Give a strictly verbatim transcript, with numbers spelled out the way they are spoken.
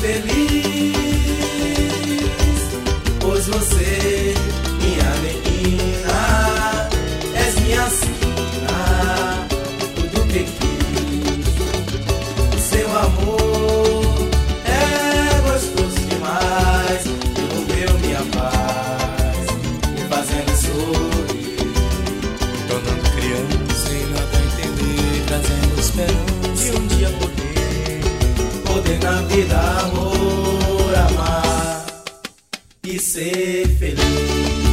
feliz, pois você, minha menina, és minha sina, tudo que quis. O seu amor é gostoso demais, devolveu minha paz, me fazendo sorrir, me tornando criança e nada a entender, trazendo esperança de um dia poder, poder na vida, amor, amar e ser feliz.